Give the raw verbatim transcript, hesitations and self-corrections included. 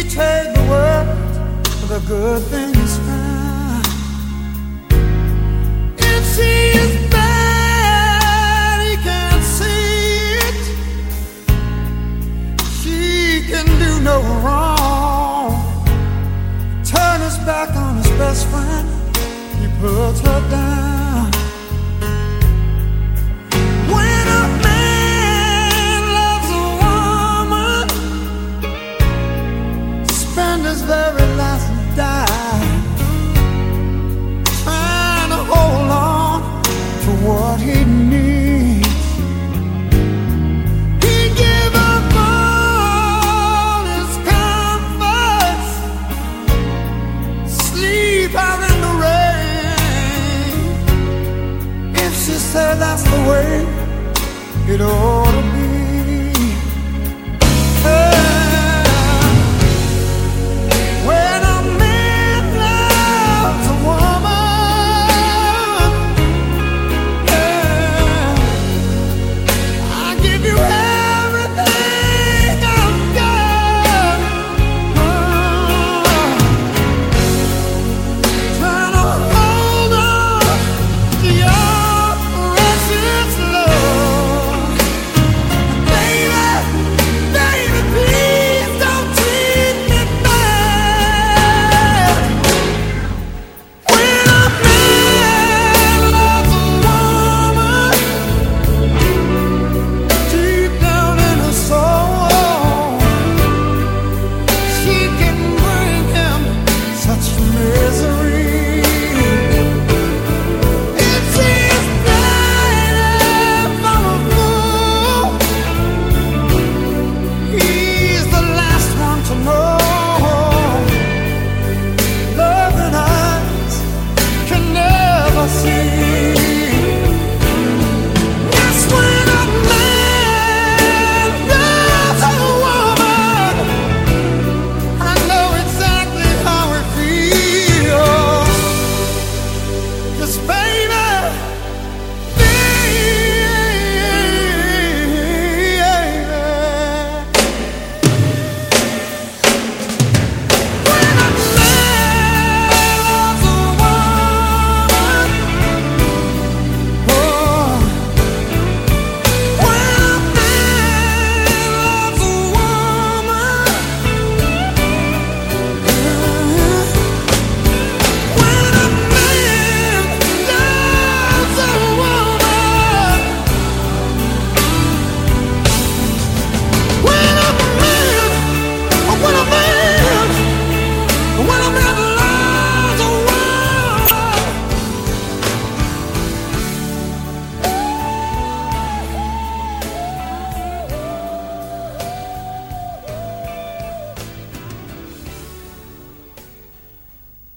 trade the world for the good things found. If she is bad, he can't see it. She can do no wrong. Turn his back on his best friend, he puts her down. When a man loves a woman, spend his very last dime trying to hold on to what he needs. He give up all his comforts, sleep out in the rain. If she said that's the way it all